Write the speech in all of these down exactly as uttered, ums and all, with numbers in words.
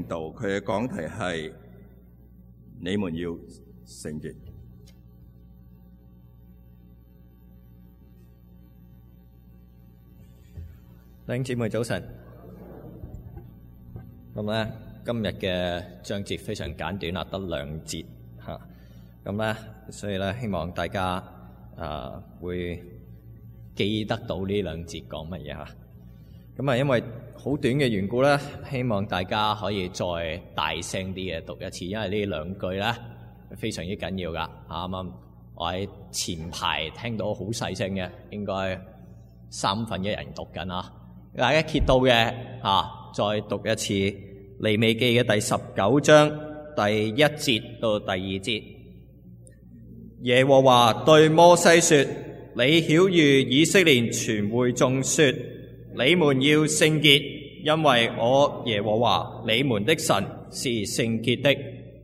道，佢嘅講題係你們要聖潔。 弟兄姊妹早晨。咁咧，今日嘅章節非常簡短啦，得兩節嚇。咁咧，所以咧，希望大家啊、呃、會記得到呢兩節講乜嘢嚇。咁啊，因為好短嘅緣故咧，希望大家可以再大聲啲嘅讀一次，因為呢兩句咧非常之緊要噶。啱啱我喺前排聽到好細聲嘅，應該三分一人讀緊啊！大家揭到嘅啊，再讀一次利未記嘅第十九章第一節到第二節。耶和華對摩西說：你曉諭以色列全會眾說，你們要聖潔，因為我耶和華你們的神是聖潔的。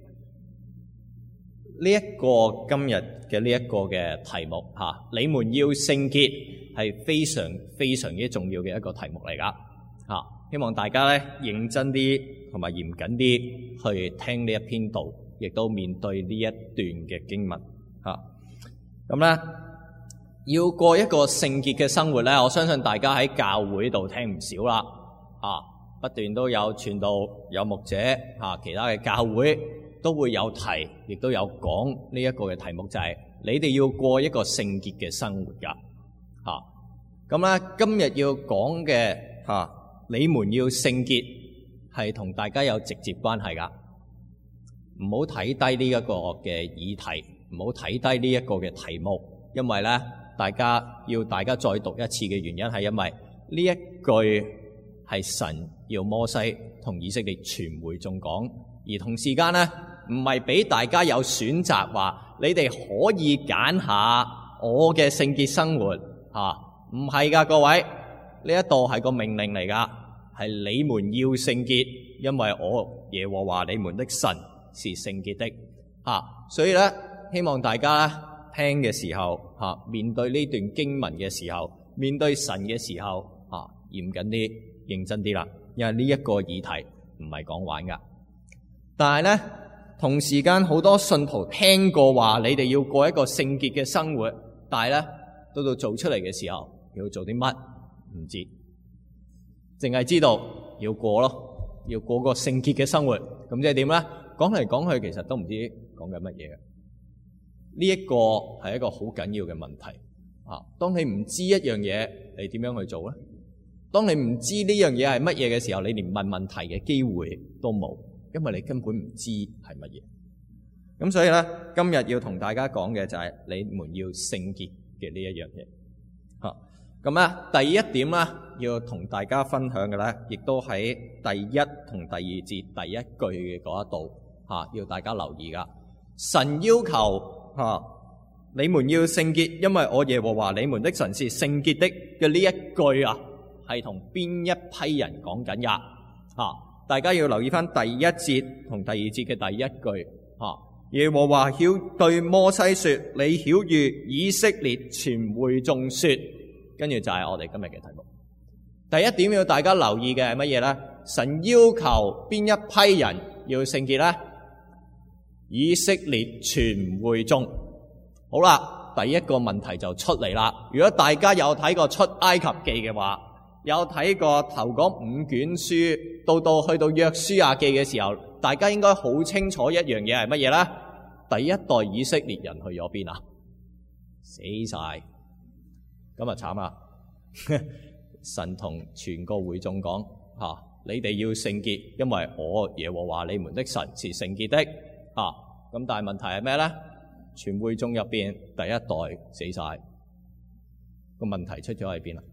呢一個今日嘅呢一個嘅題目吓，你們要聖潔係非常非常之重要嘅一個題目嚟噶吓，希望大家咧認真啲同埋嚴謹啲去聽呢一篇道，亦都面對呢一段嘅經文吓。咁咧要過一個聖潔嘅生活咧，我相信大家喺教會度聽唔少啦吓，不斷都有傳道有牧者吓，其他嘅教會都會有提，亦都有講呢一個嘅題目，就係你哋要過一個聖潔嘅生活噶吓。咁咧今日要講嘅吓，你們要聖潔係同大家有直接關係噶，唔好睇低呢一個嘅議題，唔好睇低呢一個嘅題目，因為咧大家要大家再讀一次嘅原因係因為呢一句係神要摩西同以色列全會眾講，而同時間咧唔係俾大家有選擇話你哋可以揀下我嘅聖潔生活吓，唔係噶，各位，呢一度係個命令嚟噶，係你們要聖潔，因為我耶和華你們的神是聖潔的吓。所以咧，希望大家聽嘅時候吓，面對呢段經文嘅時候，面對神嘅時候吓，嚴謹啲、認真啲啦，因為呢一個議題唔係講玩噶。但係咧，同時間好多信徒聽過話你哋要過一個聖潔嘅生活，但係咧到到做出嚟嘅時候要做啲乜唔知，淨係知道要過咯，要過個聖潔嘅生活。咁即係點咧？講嚟講去其實都唔知講緊乜嘢。呢一個係一個好緊要嘅問題啊！當你唔知一樣嘢，你點樣去做咧？當你唔知呢樣嘢係乜嘢嘅時候，你連問問題嘅機會都冇。因為你根本唔知係乜嘢，咁所以咧今日要同大家講嘅就係你們要聖潔嘅呢一樣嘢吓。咁咧第一點咧要同大家分享嘅咧，亦都喺第一同第二節第一句嘅嗰一度吓，要大家留意噶。神要求吓、啊、你們要聖潔，因為我耶和華你們的神是聖潔的嘅呢一句啊，係同邊一批人講緊噶吓？大家要留意翻第一節同第二節嘅第一句，吓，耶和華曉對摩西說：你曉諭以色列全會眾說，跟住就係我哋今日嘅題目。第一點要大家留意嘅係乜嘢咧？神要求邊一批人要聖潔咧？以色列全會眾。好啦，第一個問題就出嚟啦。如果大家有睇過出埃及記嘅話，有睇過頭嗰五卷書，到到去到約書亞記嘅時候，大家應該好清楚一樣嘢係乜嘢咧？第一代以色列人去咗邊啊？死晒，今日慘啊！神同全個會眾講吓，你哋要聖潔，因為我耶和華你們的神是聖潔的吓。咁但係問題係咩咧？全會眾入邊第一代死晒，個問題出咗喺邊啊？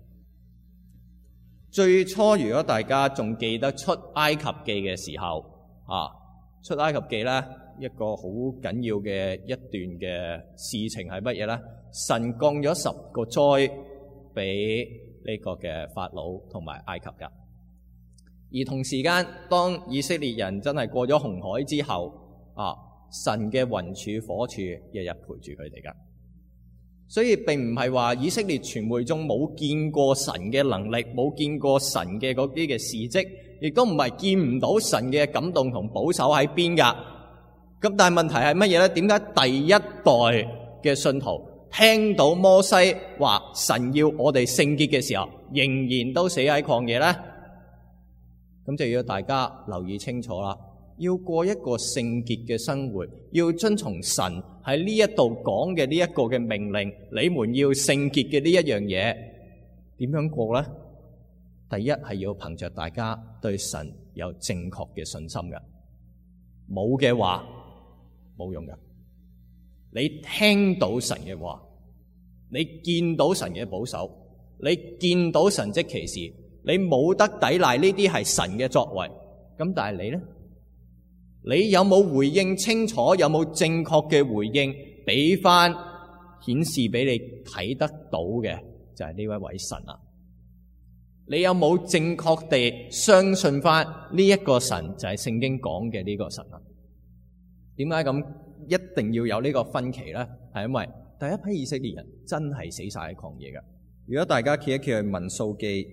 最初如果大家仲記得出埃及記嘅時候啊，出埃及記咧一個好緊要嘅一段嘅事情係乜嘢咧？神降咗十個災俾呢個嘅法老同埋埃及噶，而同時間當以色列人真係過咗紅海之後啊，神嘅雲柱火柱日日陪住佢哋噶。 所以並唔係話以色列全會眾冇見過神嘅能力，冇見過神嘅嗰啲嘅事蹟，亦都唔係見唔到神嘅感動同保守喺邊噶。咁但係問題係乜嘢咧？點解第一代嘅信徒聽到摩西話神要我哋聖潔嘅時候，仍然都死喺曠野咧？咁就要大家留意清楚啦。要過一個聖潔嘅生活，要遵從神喺呢一度講嘅呢一個嘅命令，你們要聖潔嘅呢一樣嘢，點樣過咧？第一係要憑着大家對神有正確嘅信心嘅，冇嘅話冇用嘅。你聽到神嘅話，你見到神嘅保守，你見到神蹟奇事，你冇得抵賴呢啲係神嘅作為。咁但係你咧？你有冇回應清楚？有冇正確嘅回應俾翻顯示俾你睇得到嘅？就係呢位位神啊！你有冇正確地相信翻呢一個神就係聖經講嘅呢個神啊？點解咁一定要有呢個分歧咧？係因為第一批以色列人真係死晒喺曠野噶。 如果大家企一企去民數記，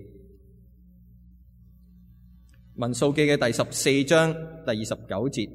民數記嘅第十四章第二十九節，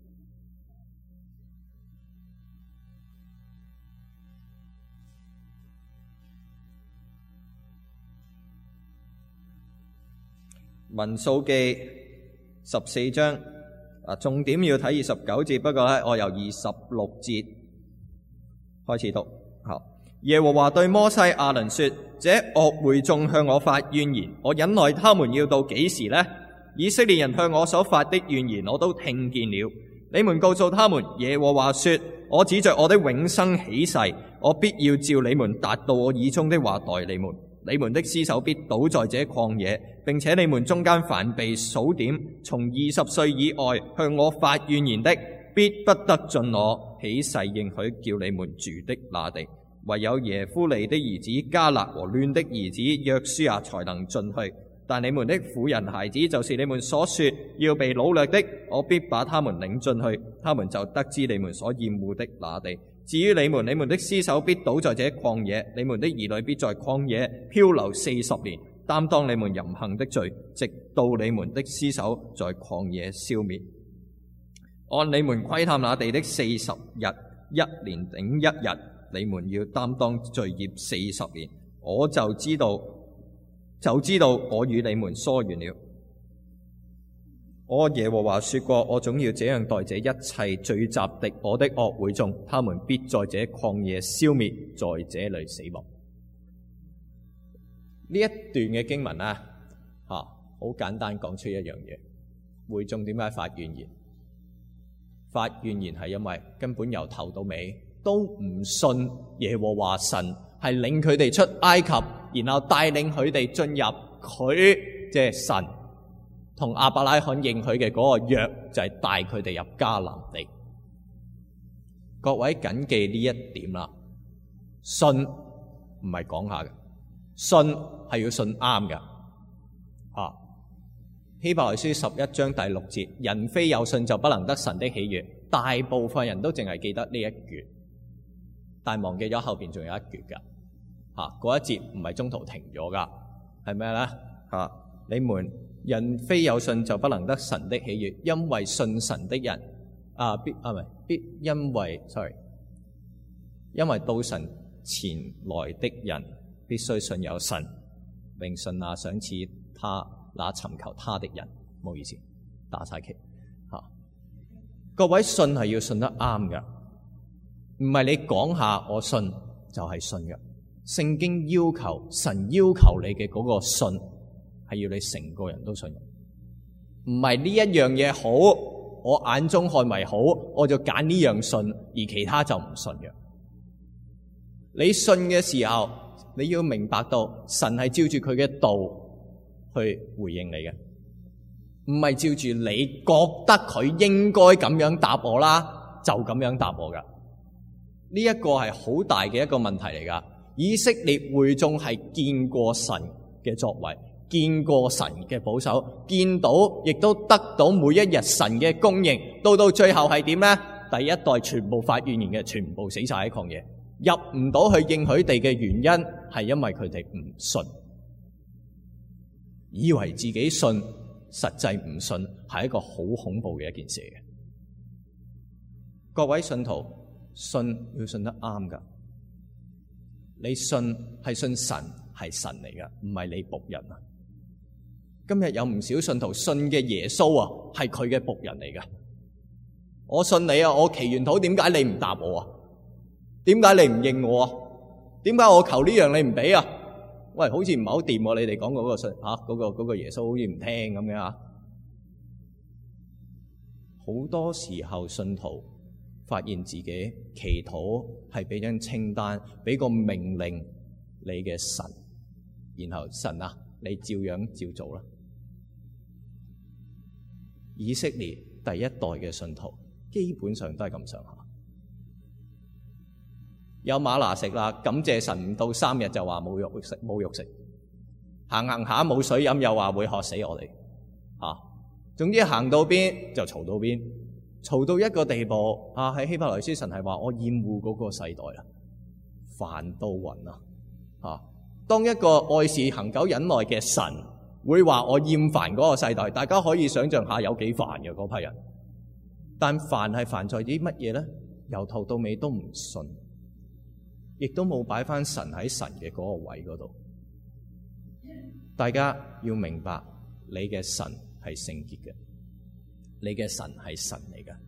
民數記十四章啊，重點要睇二十九節，不過咧，我由二十六節開始讀。好，耶和華對摩西亞倫說：這惡會眾向我發怨言，我忍耐他們要到幾時呢？以色列人向我所發的怨言，我都聽見了。你們告訴他們，耶和華說：我指着我的永生起誓，我必要照你們達到我耳中的話待你們。你們的屍首必倒在這曠野，並且你們中間凡被數點從二十歲以外向我發怨言的，必不得進我起誓應許叫你們住的那地。唯有耶夫尼的兒子迦勒和嫩的兒子約書亞才能進去。但你們的婦人孩子，就是你們所說要被擄掠的，我必把他們領進去，他們就得知你們所厭惡的那地。至於你們，你們的屍首必倒在這曠野，你們的兒女必在曠野漂流四十年，擔當你們淫行的罪，直到你們的屍首在曠野消滅。按你們窺探那地的四十日，一年頂一日，你們要擔當罪孽四十年，我就知道。就知道我與你們疏遠了。我耶和華說過，我總要這樣待這一切聚集敵我的惡會眾，他們必在這曠野消滅，在這裏死亡。呢一段嘅經文啊，吓好簡單講出一樣嘢：會眾點解發怨言？發怨言係因為根本由頭到尾都唔信耶和華神係領佢哋出埃及，然後帶領佢哋進入佢即係神同亞伯拉罕應許嘅嗰個約，就係帶佢哋入迦南地。各位謹記呢一點啦，信唔係講下嘅，信係要信啱嘅。啊，希伯來書十一章第六節，人非有信就不能得神的喜悅。大部分人都淨係記得呢一句，但忘記咗後邊仲有一句噶。吓、啊，嗰一節唔係中途停咗噶，係咩咧？吓、啊，你們人非有信就不能得神的喜悅，因為信神的人啊必啊唔係必因為 sorry， 因為到神前來的人必須信有神，並信那賞賜他那尋求他的人。唔好意思，打晒旗吓。各位信係要信得啱噶，唔係你講下我信就係信噶。聖經要求，神要求你嘅嗰個信係要你成個人都信，唔係呢一樣嘢好，我眼中看為好，我就揀呢樣信，而其他就唔信嘅。你信嘅時候，你要明白到神係照住佢嘅道去回應你嘅，唔係照住你覺得佢應該咁樣答我啦，就咁樣答我噶。呢一個係好大嘅一個問題嚟噶。以色列會眾係見過神嘅作為，見過神嘅保守，見到亦都得到每一日神嘅供應，到到最後係點呢？第一代全部發怨言嘅，全部死晒喺曠野， 入唔到去應許地嘅原因係因為佢哋唔信，以為自己信，實際唔信，係一個好恐怖嘅一件事嘅。各位信徒，信要信得啱噶。你信係信神，係神嚟噶，唔係你僕人啊。今日有唔少信徒信嘅耶穌啊，係佢嘅僕人嚟噶。我信你啊，我祈完禱，點解你唔答我啊？點解你唔應我啊？點解我求呢樣你唔俾啊？喂，好似唔係好掂喎，你哋講嗰個信吓，嗰個嗰個耶穌好似唔聽咁嘅啊。好多時候信徒發現自己祈禱係俾張清單，俾個命令你嘅神，然後神啊，你照樣照做啦。以色列第一代嘅信徒基本上都係咁上下，有嗎哪食啦，感謝神，唔到三日就話冇肉食，冇肉食，行行下冇水飲，又話會渴死我哋啊！總之行到邊就嘈到邊，嘈到一個地步啊！喺希伯來書神係話我厭惡嗰個世代啊，煩到暈啊！啊，當一個愛是恆久忍耐嘅神會話我厭煩嗰個世代，大家可以想象下有幾煩嘅嗰批人。但煩係煩在啲乜嘢咧？由頭到尾都唔信，亦都冇擺翻神喺神嘅嗰個位嗰度。大家要明白，你嘅神係聖潔嘅，你嘅神係神嚟㗎，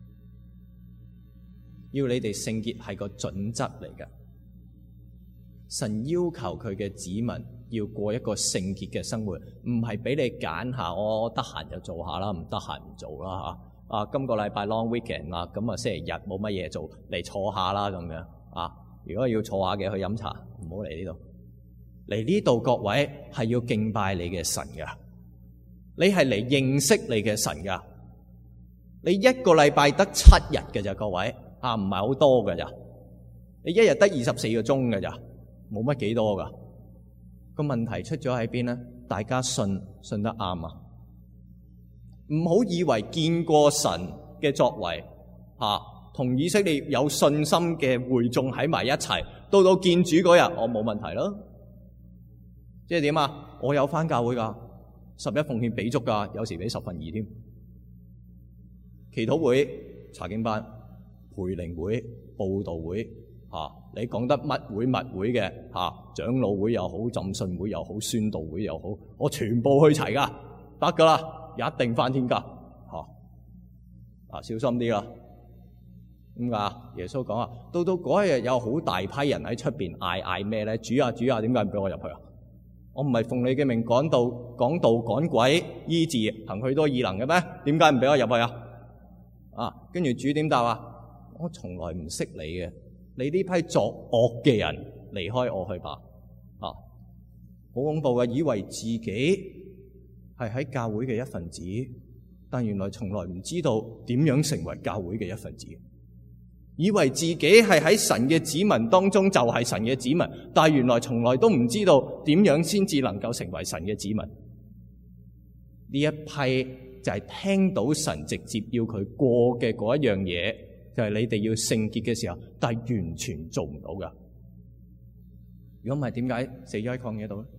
要你哋聖潔係個準則嚟㗎。神要求佢嘅子民要過一個聖潔嘅生活，唔係俾你揀下，我得閒就做下啦，唔得閒唔做啦吓。啊，今個禮拜 long weekend 啦，咁啊星期日冇乜嘢做，嚟坐下啦咁樣啊。如果要坐下嘅，去飲茶，唔好嚟呢度。嚟呢度各位係要敬拜你嘅神噶，你係嚟認識你嘅神噶。你一個禮拜得七日嘅咋，各位啊，唔係好多噶咋。你一日得二十四個鐘噶咋，冇乜幾多噶。個問題出咗喺邊咧？大家信信得啱啊！唔好以為見過神嘅作為吓，同、啊、以色列有信心嘅會眾喺埋一齊，到到見主嗰日，我冇問題咯。即係點啊？我有返教會噶，十一奉獻俾足噶，有時俾十分二添。祈禱會、查經班、培靈會、佈道會吓、啊，你講得乜會乜會嘅吓、啊，長老會又好，浸信會又好，宣道會又好，我全部去齊噶，得噶啦。一定翻天家，吓啊！小心啲啦。點解？耶穌講啊，到到嗰日有好大批人喺出邊嗌嗌咩咧？主啊主啊，點解唔俾我入去啊？我唔係奉你嘅命講道講道趕鬼醫治行許多異能嘅咩？點解唔俾我入去啊？啊！跟住主點答啊？我從來唔識你嘅，你呢批作惡嘅人，離開我去吧！啊，好恐怖嘅，以為自己係喺教會嘅一份子，但原來從來唔知道點樣成為教會嘅一份子。以為自己係喺神嘅子民當中就係神嘅子民，但原來從來都唔知道點樣先至能夠成為神嘅子民。呢一批就係聽到神直接要佢過嘅嗰一樣嘢，就係你哋要聖潔嘅時候，但係完全做唔到噶。如果唔係，點解死咗喺曠野度咧？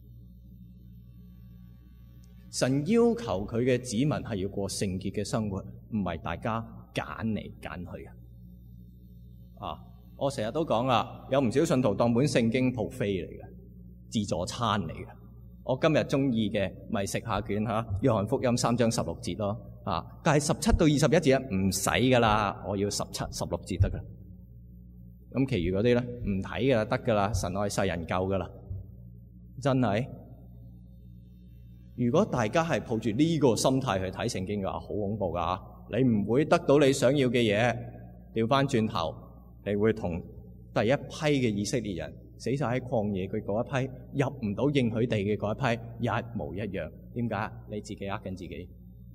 神要求佢嘅子民係要過聖潔嘅生活，唔係大家揀嚟揀去嘅。啊，我成日都講啦，有唔少信徒當本聖經 buffet 嚟嘅，自助餐嚟嘅。我今日中意嘅咪食下卷吓，約翰福音三章十六節咯。啊，但係十七到二十一節唔使噶啦，我要十七、十六節得噶。咁其餘嗰啲咧唔睇噶啦，得噶啦，神愛世人夠噶啦，真係。如果大家係抱住呢個心態去睇聖經嘅話，好恐怖噶！你唔會得到你想要嘅嘢，調翻轉頭，你會同第一批嘅以色列人死晒喺曠野佢嗰一批，入唔到應許地嘅嗰一批一模一樣。點解？你自己呃緊自己。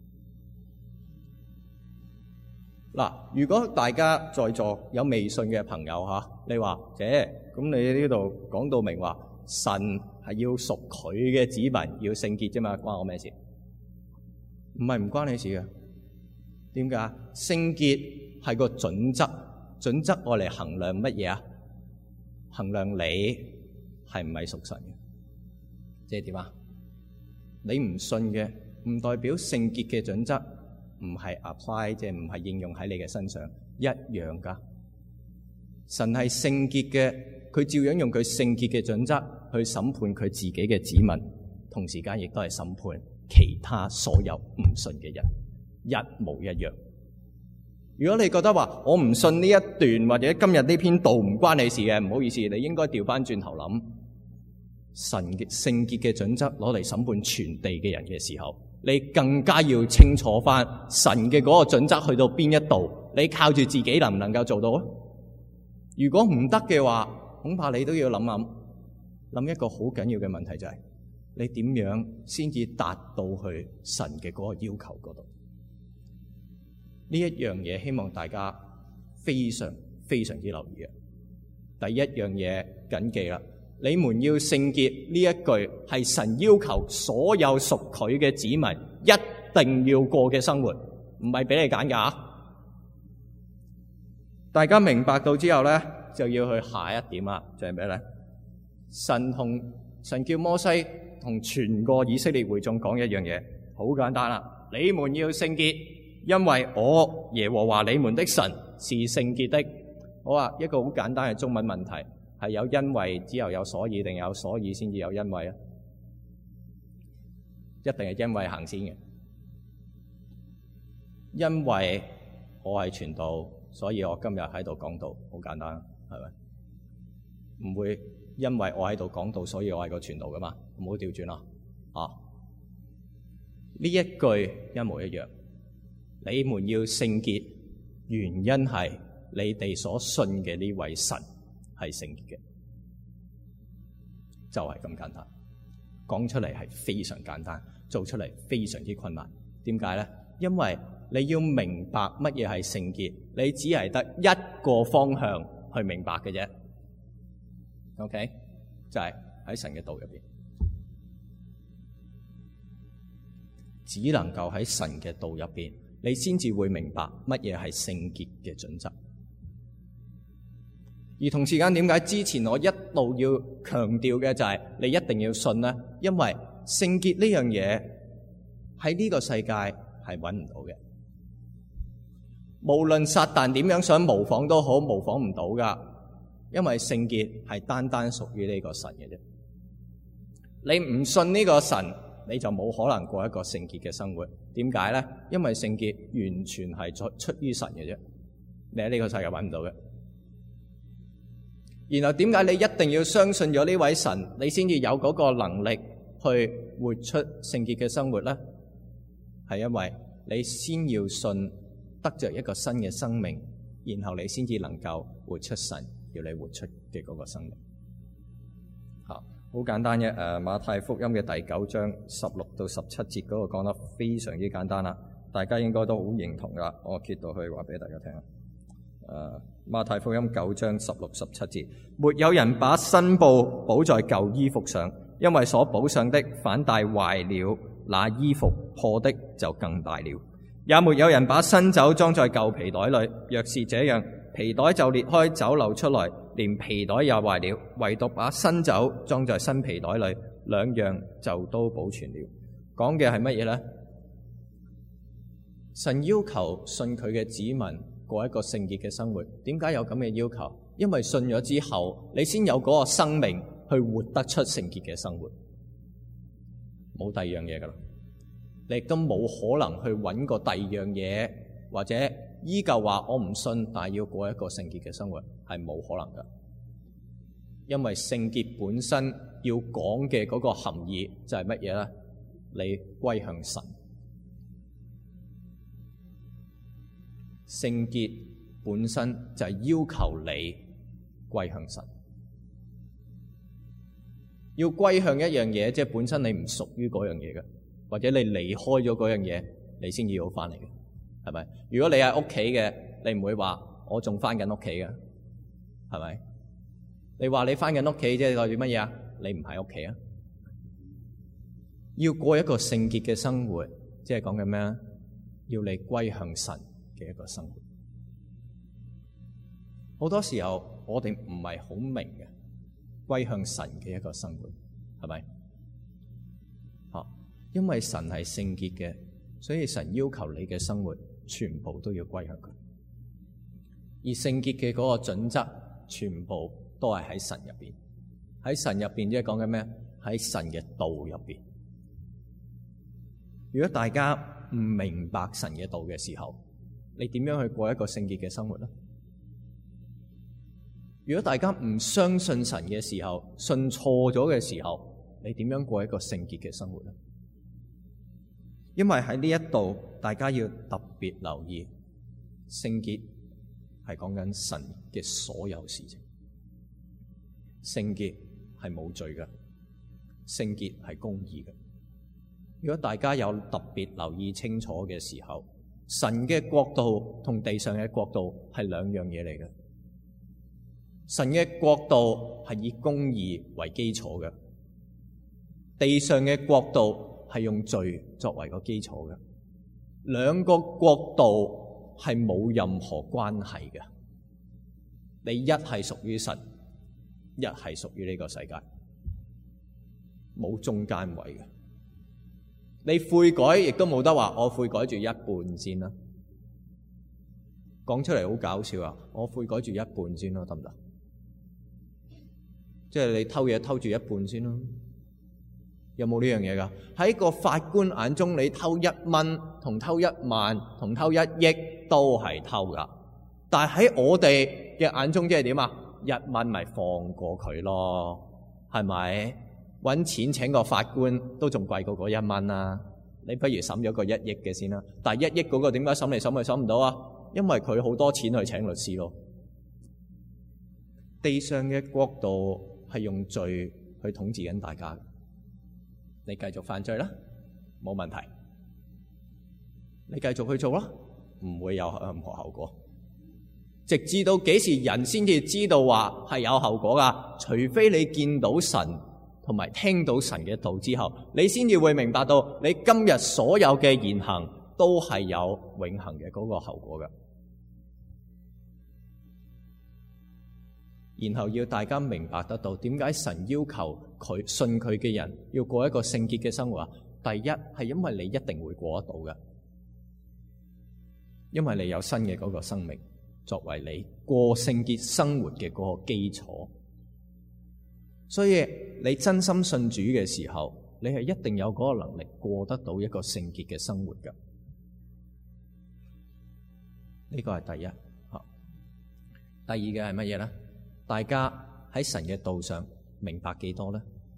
嗱，如果大家在座有微信嘅朋友吓，你話姐，咁你呢度講到明話神係要屬佢嘅子民要聖潔啫嘛，關我咩事？唔係唔關你事嘅。點解？聖潔係個準則，準則我嚟衡量乜嘢啊？ 衡量你係唔係屬神嘅。即係點啊？你唔信嘅，唔代表聖潔嘅準則唔係 apply， 即係唔係應用喺你嘅身上一樣噶。神係聖潔嘅，佢照樣用佢聖潔嘅準則去審判佢自己嘅子民，同時間亦都係審判其他所有唔信嘅人，一模一樣。如果你覺得話我唔信呢一段或者今日呢篇道唔關你事嘅，唔好意思，你應該調翻轉頭諗，神嘅聖潔嘅準則攞嚟審判全地嘅人嘅時候，你更加要清楚翻神嘅嗰個準則去到邊一度，你靠住自己能唔能夠做到啊？如果唔得嘅話，恐怕你都要諗諗諗一個好緊要嘅問題，就係你點樣先至達到去神嘅嗰個要求嗰度。呢一樣嘢希望大家非常非常之留意嘅。第一樣嘢謹記啦，你們要聖潔呢一句係神要求所有屬佢嘅子民一定要過嘅生活，唔係俾你揀㗎。大家明白到之後咧，就要去下一點啦，就係咩咧？神同神叫摩西同全個以色列會眾講一樣嘢，好簡單啦，你們要聖潔，因為我耶和華你們的神是聖潔的。好啊，一個好簡單嘅中文問題，係有因為之後有所以，定有所以先至有因為啊？一定係因為行先嘅，因為我係傳道，所以我今日喺度講道，好簡單，係咪？唔會因為我喺度講道，所以我係個傳道噶嘛？唔好調轉啦，啊！呢一句一模一樣。你們要聖潔，原因係你哋所信嘅呢位神係聖潔嘅，就係咁簡單。講出嚟係非常簡單，做出嚟非常之困難。點解咧？因為你要明白乜嘢係聖潔，你只係得一個方向去明白嘅啫。OK， 就係喺神嘅道入邊，只能夠喺神嘅道入邊，你先至會明白乜嘢係聖潔嘅準則。而同時間，點解之前我一路要強調嘅就係你一定要信呢？因為聖潔呢樣嘢喺呢個世界係揾唔到嘅。無論撒旦點樣想模仿都好，模仿唔到噶。因為聖潔係單單屬於呢個神嘅啫。你唔信呢個神，你就冇可能過一個聖潔嘅生活。點解咧？因為聖潔完全係出出於神嘅啫，你喺呢個世界揾唔到嘅。然後點解你一定要相信咗呢位神，你先至有嗰個能力去活出聖潔嘅生活咧？係因為你先要信，得着一個新嘅生命，然後你先至能夠活出神要你活出嘅嗰個生命。吓，好簡單嘅。誒，馬太福音嘅第九章十六到十七節嗰個講得非常之簡單啦，大家應該都好認同噶。我揭到去話俾大家聽。誒，馬太福音九章十六十七節，沒有人把新布補在舊衣服上，因為所補上的反帶壞了，那衣服破的就更大了。也沒有人把新酒裝在舊皮袋裏，若是這樣，皮袋就裂開，酒流出來，連皮袋也壞了。唯獨把新酒裝在新皮袋裏，兩樣就都保存了。講嘅係乜嘢呢？神要求信佢嘅子民過一個聖潔嘅生活。點解有咁嘅要求？因為信咗之後，你先有嗰個生命去活得出聖潔嘅生活，冇第二樣嘢噶啦。你亦都冇可能去揾個第二樣嘢，或者依舊話我唔信，但係要過一個聖潔嘅生活，係冇可能噶。因為聖潔本身要講嘅嗰個含義就係乜嘢咧？你歸向神。聖潔本身就係要求你歸向神。要歸向一樣嘢，即係本身你唔屬於嗰樣嘢嘅，或者你離開咗嗰樣嘢，你先至要翻嚟嘅，係咪？如果你喺屋企嘅，你唔會話我仲翻緊屋企嘅，係咪？你話你翻緊屋企，即係代表乜嘢啊？你唔喺屋企啊？要過一個聖潔嘅生活，即係講緊咩咧？要你歸向神嘅一個生活。好多時候我哋唔係好明嘅， 歸向神嘅一個生活，係咪？啊，因為神係聖潔嘅，所以神要求你嘅生活全部都要歸向佢。而聖潔嘅嗰個準則，全部都係喺神入邊。喺神入邊即係講緊咩？喺神嘅道入邊。如果大家唔明白神嘅道嘅時候，你點樣去過一個聖潔嘅生活呢？如果大家唔相信神嘅時候，信錯咗嘅時候，你點樣過一個聖潔嘅生活呢？因為喺呢一度，大家要特別留意，聖潔係講緊神嘅所有事情。聖潔係冇罪嘅，聖潔係公義嘅。如果大家有特別留意清楚嘅時候，神嘅國度同地上嘅國度係兩樣嘢嚟嘅。神嘅國度係以公義為基礎嘅，地上嘅國度係用罪作為個基礎嘅。兩個國度係冇任何關係嘅。你一係屬於神，一係屬於呢個世界，冇中間位嘅。你悔改亦都冇得話我悔改住一半先啦。講出嚟好搞笑啊！我悔改住一半先咯，得唔得？即係你偷嘢偷住一半先咯。有冇呢樣嘢噶？喺個法官眼中，你偷一蚊同偷一萬同偷一億都係偷噶。但係喺我哋嘅眼中，即係點啊？一蚊咪放過佢咯，係咪？搵錢請個法官都仲貴過嗰一蚊啊！你不如審咗個一億嘅先啦。但係一億嗰個點解審嚟審去審唔到啊？因為佢好多錢去請律師咯。地上嘅國度係用罪去統治緊大家。你繼續犯罪啦，冇問題。你繼續去做啦，唔會有任何後果。直至到幾時人先至知道話係有後果噶？除非你見到神同埋聽到神嘅道之後，你先至會明白到你今日所有嘅言行都係有永恆嘅嗰個後果噶。然後要大家明白得到點解神要求佢信佢嘅人要過一個聖潔嘅生活啊？第一係因為你一定會過得到嘅，因為你有新嘅嗰個生命作為你過聖潔生活嘅嗰個基礎。所以你真心信主嘅時候，你係一定有嗰個能力過得到一個聖潔嘅生活噶。呢個係第一。第二嘅係乜嘢咧？大家喺神嘅道上明白幾多咧？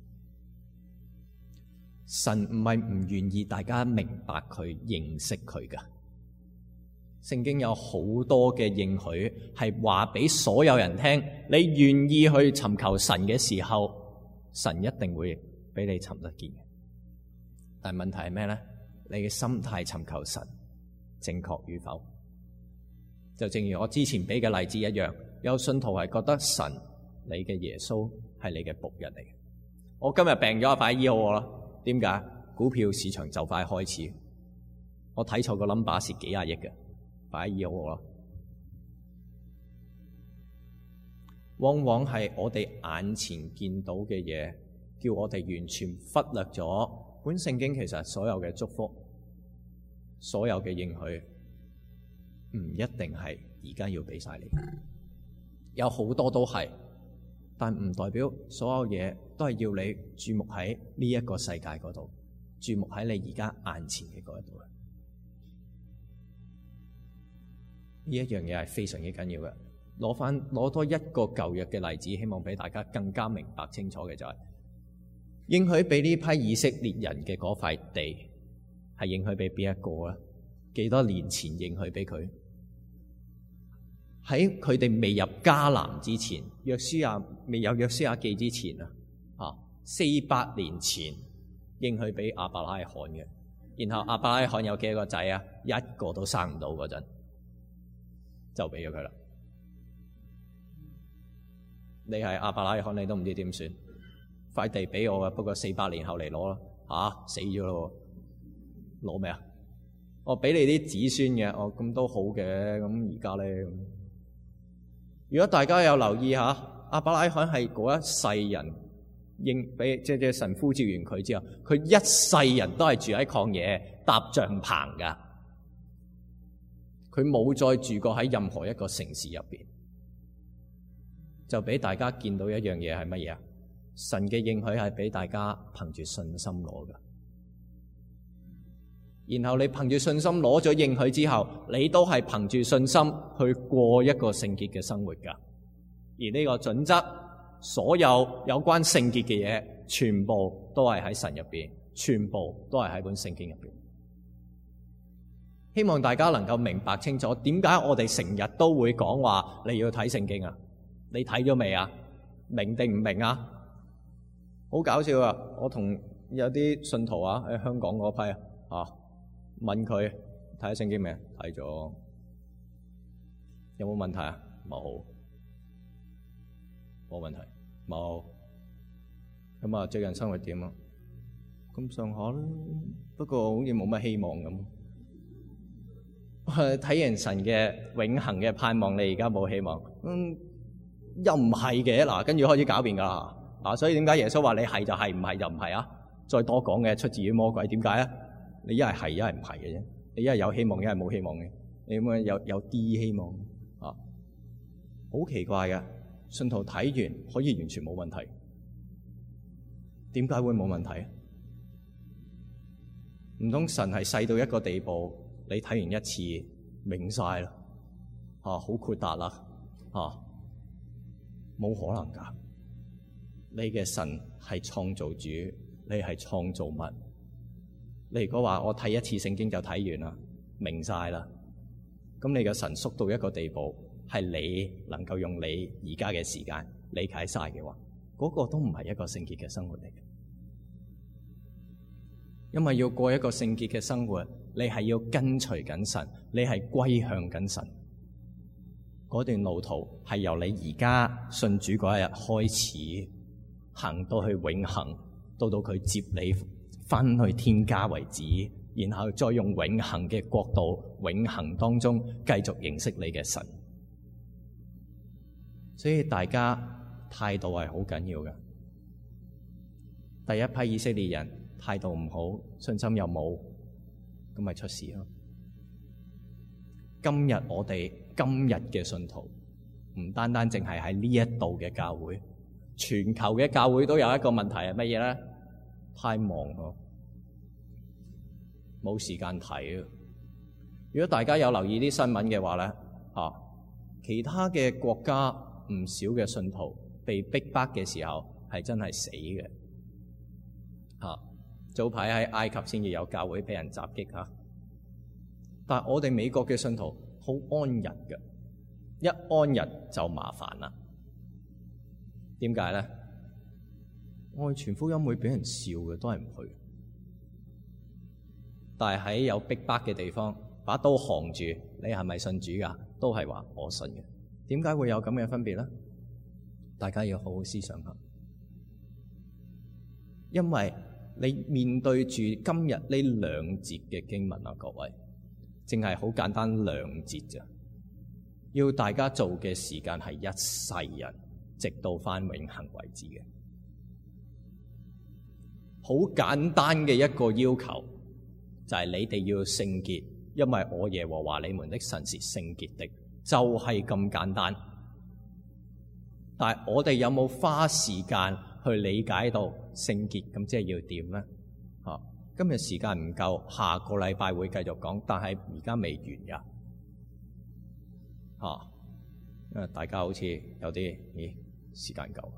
神唔係唔願意大家明白佢、認識佢噶。聖經有好多嘅應許係話俾所有人聽，你願意去尋求神嘅時候，神一定會俾你尋得見嘅。但係問題係咩咧？你嘅心態尋求神正確與否？就正如我之前俾嘅例子一樣，有信徒係覺得神，你嘅耶穌係你嘅僕人嚟嘅。我今日病咗，快醫好我啦。點解？股票市場就快開始，我睇錯個 number 蝕幾廿億嘅。快醫好我啦！往往係我哋眼前見到嘅嘢，叫我哋完全忽略咗本聖經其實所有嘅祝福、所有嘅應許，唔一定係而家要俾晒你。有好多都係，但唔代表所有嘢都係要你注目喺呢一個世界嗰度，注目喺你而家眼前嘅嗰一度。呢一樣嘢係非常之緊要嘅。攞翻攞多一個舊約嘅例子，希望俾大家更加明白清楚嘅就係、是、應許俾呢批以色列人嘅嗰塊地係應許俾邊一個咧？幾多年前應許俾佢？喺佢哋未入迦南之前，約書亞未有約書亞記之前啊，啊四百年前應許俾亞伯拉罕嘅。然後亞伯拉罕有幾個仔啊？一個都生唔到嗰陣，就俾咗佢啦。你係亞伯拉罕，你都唔知點算。塊地俾我嘅，不過四百年後嚟攞啦。吓、啊、死咗咯，攞咩啊？我俾你啲子孫嘅，我咁都好嘅。咁而家咧， 如果大家有留意下，亞伯拉罕係嗰一世人應俾即係神呼召完佢之後，佢一世人都係住喺曠野搭帳篷噶，佢冇再住過喺任何一個城市入邊，就俾大家見到一樣嘢係乜嘢啊？神嘅應許係俾大家憑住信心攞噶，然後你憑住信心攞咗應許之後，你都係憑住信心去過一個聖潔嘅生活噶。而呢個準則，所有有關聖潔嘅嘢，全部都係喺神入邊，全部都係喺本聖經入邊。希望大家能夠明白清楚，點解我哋成日都會講話你要睇聖經啊？你睇咗未啊？明定唔明啊？好搞笑啊！我同有啲信徒啊喺香港嗰批啊，啊問佢睇咗聖經未？睇咗，有冇問題啊？冇，冇問題，冇。咁啊，最近生活點啊？咁上下啦，不過好似冇乜希望咁。睇完神嘅永恆嘅盼望，你而家冇希望，嗯，又唔係嘅嗱，跟住開始狡辯噶啦。啊，所以點解耶穌話你係就係，唔係就唔係啊？再多講嘅出自於魔鬼，點解啊？你一係係，一係唔係嘅啫。你一係有希望，一係冇希望嘅。你有冇有有啲希望啊？好奇怪嘅，信徒睇完可以完全冇問題，點解會冇問題啊？唔通神係細到一個地步，你睇完一次明晒啦，啊，好豁達啦，啊，冇可能噶。你嘅神係創造主，你係創造物。你如果話我睇一次聖經就睇完啦，明晒啦，咁你嘅神縮到一個地步，係你能夠用你而家嘅時間理解晒嘅話，嗰個都唔係一個聖潔嘅生活嚟嘅。因為要過一個聖潔嘅生活，你係要跟隨緊神，你係歸向緊神。嗰段路途係由你而家信主嗰一日開始，行到去永恆，到到佢接你翻去天家為止，然後再用永恆嘅國度、永恆當中繼續認識你嘅神。所以大家態度係好緊要嘅。第一批以色列人態度唔好，信心又冇，咁咪出事咯。今日我哋今日嘅信徒，唔單單淨係喺呢一度嘅教會，全球嘅教會都有一個問題係乜嘢咧？太忙咯，冇時間睇。如果大家有留意啲新聞嘅話咧，啊，其他嘅國家唔少嘅信徒被逼迫嘅時候係真係死嘅。啊，早排喺埃及先至有教會俾人襲擊吓，但係我哋美國嘅信徒好安逸嘅，一安逸就麻煩啦。點解咧？我哋傳福音會俾人笑嘅，都係唔去。但係喺有逼迫嘅地方，把刀扛住，你係咪信主噶？都係話我信嘅。點解會有咁嘅分別咧？大家要好好思想下。因為你面對住今日呢兩節嘅經文啊，各位，淨係好簡單兩節咋，要大家做嘅時間係一世人，直到返永恆為止嘅。好簡單嘅一個要求，就係你哋要聖潔，因為我耶和華你們的神是聖潔的，就係咁簡單。但係我哋有冇花時間去理解到聖潔咁即係要點咧？啊，今日時間唔夠，下個禮拜會繼續講，但係而家未完㗎。啊，因為大家好似有啲咦時間夠，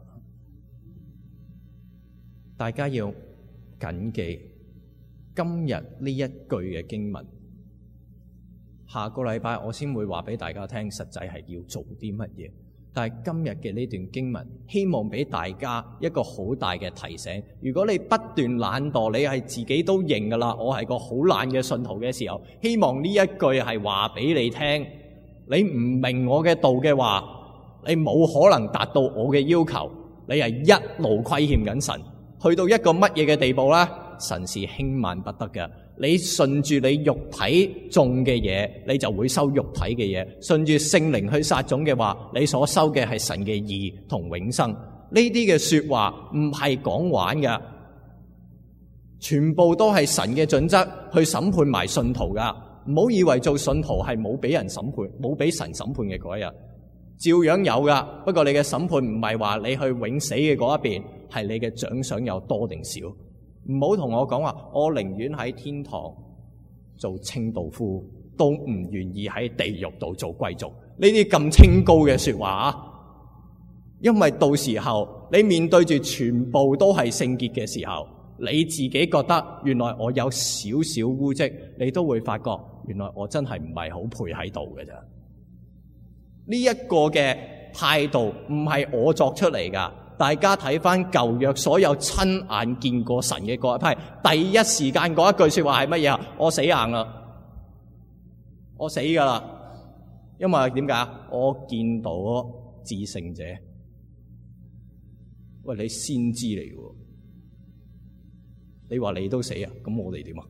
大家要謹記今日呢一句嘅經文。下個禮拜我先會話俾大家聽，實際係要做啲乜嘢。但係今日嘅呢段經文，希望俾大家一個好大嘅提醒。如果你不斷懶惰，你係自己都認噶啦，我係個好懶嘅信徒嘅時候，希望呢一句係話俾你聽。你唔明我嘅道嘅話，你冇可能達到我嘅要求，你係一路虧欠緊神。去到一個乜嘢嘅地步咧？神是輕慢不得嘅。 你順住你肉體種嘅嘢，你就會收肉體嘅嘢；順住聖靈去撒種嘅話，你所收嘅係神嘅義同永生。呢啲嘅說話唔係講玩㗎，全部都係神嘅準則去審判埋信徒㗎。唔好以為做信徒係冇俾人審判，冇俾神審判嘅嗰一日，照樣有㗎。不過你嘅審判唔係話你去永死嘅嗰一邊，係你嘅獎賞有多定少。唔好同我講話，我寧願喺天堂做清道夫，都唔願意喺地獄度做貴族。呢啲咁清高嘅說話啊！因為到時候你面對住全部都係聖潔嘅時候，你自己覺得原來我有少少污跡，你都會發覺原來我真係唔係好配喺度嘅咋。呢一個嘅態度唔係我作出嚟噶。大家睇翻舊約所有親眼見過神嘅嗰一批，第一時間嗰一句說話係乜嘢啊？我死硬啦，我死噶啦！因為點解？我見到至聖者。喂，你先知嚟嘅，你話你都死啊？咁我哋點啊？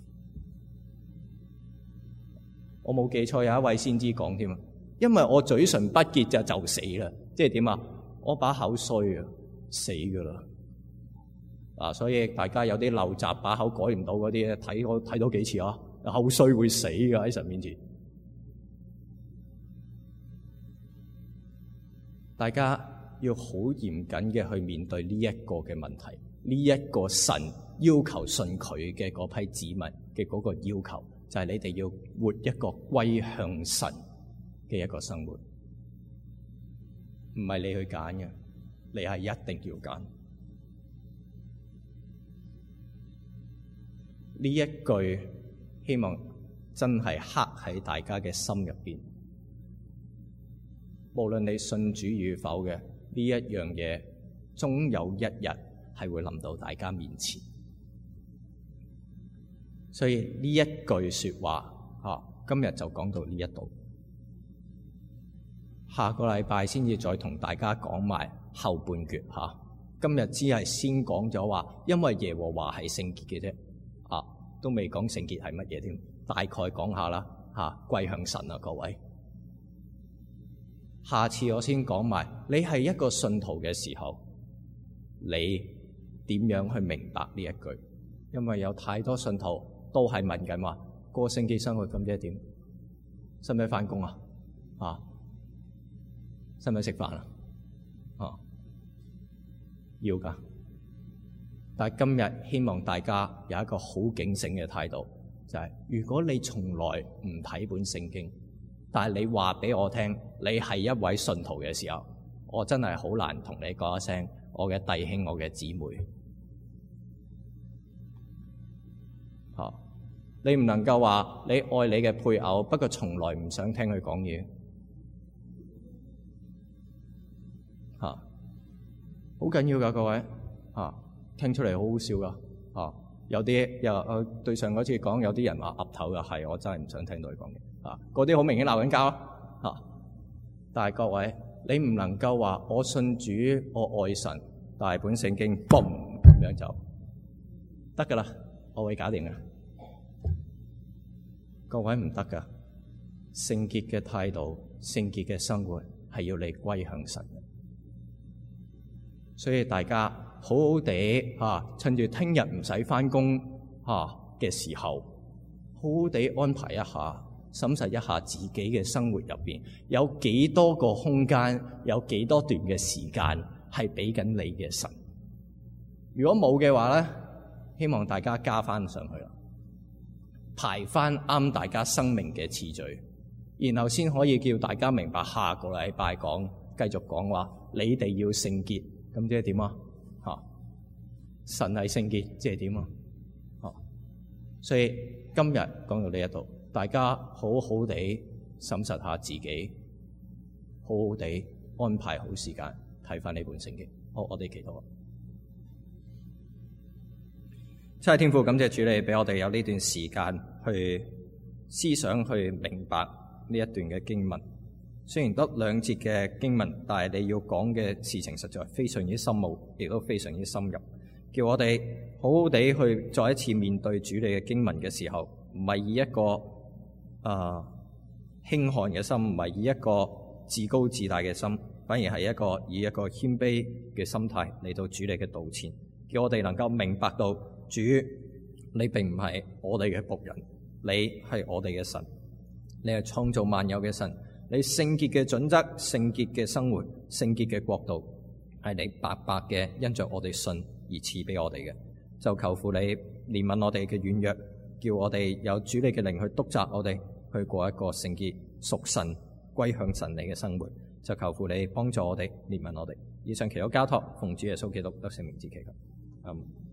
我冇記錯，有一位先知講添啊，因為我嘴唇不潔就就死啦，即係點啊？我把口衰啊，死噶啦！啊，所以大家有啲陋習，把口改唔到嗰啲咧，睇我睇多幾次啊，口衰會死噶喺神面前。大家要好嚴謹嘅去面對呢一個嘅問題，呢一個神要求信佢嘅嗰批子民嘅嗰個要求，就係你哋要活一個歸向神嘅一個生活。唔係你去揀嘅，你係一定要揀。呢一句希望真係刻喺大家嘅心入邊。無論你信主與否嘅，呢一樣嘢，終有一日係會臨到大家面前。所以呢一句說話，啊，今日就講到呢一度。下個禮拜先至再同大家講埋後半段吓。今日只係先講咗話，因為耶和華係聖潔嘅啫，啊，都未講聖潔係乜嘢添。大概講下啦，吓，歸向神啊，各位。下次我先講埋，你係一個信徒嘅時候，你點樣去明白呢一句？因為有太多信徒都係問緊話，過聖潔生活咁即係點？使唔使翻工啊？啊？使唔使食飯啊？啊，要噶。但係今日希望大家有一個好警醒嘅態度，就係、是、如果你從來唔睇本聖經，但係你話俾我聽，你係一位信徒嘅時候，我真係好難同你講一聲，我嘅弟兄，我嘅姊妹，啊，你唔能夠話你愛你嘅配偶，不過從來唔想聽佢講嘢。吓，好緊要噶，各位吓，聽出嚟好好笑噶，啊，有啲又誒對上嗰次講，有啲人話岌頭又係，我真係唔想聽到佢講嘢，啊，嗰啲好明顯鬧緊交啊，但係各位，你唔能夠話我信主，我愛神，但係本聖經嘣咁樣就得噶啦，我會搞掂噶，各位唔得噶，聖潔嘅態度，聖潔嘅生活係要你歸向神。所以大家好好地吓，趁住聽日唔使翻工吓嘅時候，好好地安排一下，審視一下自己嘅生活入邊有幾多個空間，有幾多段嘅時間係俾緊你嘅神。如果冇嘅話咧，希望大家加翻上去啦，排翻啱大家生命嘅次序，然後先可以叫大家明白下個禮拜講繼續講話，你哋要聖潔。咁即係點啊？吓，神係聖潔，即係點啊？吓，所以今日講到呢一度，大家好好地審視下自己，好好地安排好時間睇翻呢本聖經。好，我哋祈禱。親愛天父，感謝主你俾我哋有呢段時間去思想，去明白呢一段嘅經文。雖然得兩節嘅經文，但係你要講嘅事情實在非常之深奧，亦都非常之深入。 叫我哋好好地去再一次面對主你嘅經文嘅時候，唔係以一個啊輕看嘅心，唔係以一個自高自大嘅心，反而係一個以一個謙卑嘅心態嚟到主你嘅道前，叫我哋能夠明白到主你並唔係我哋嘅僕人，你係我哋嘅神，你係創造萬有嘅神，你聖潔嘅準則、聖潔嘅生活、聖潔嘅國度係你白白嘅因着我哋信而賜俾我哋嘅。就求父你憐憫我哋嘅軟弱，叫我哋有主你嘅靈去督責我哋去過一個聖潔屬神歸向神你嘅生活。就求父你幫助我哋，憐憫我哋。以上祈禱交託奉主耶穌基督得勝名字祈求。嗯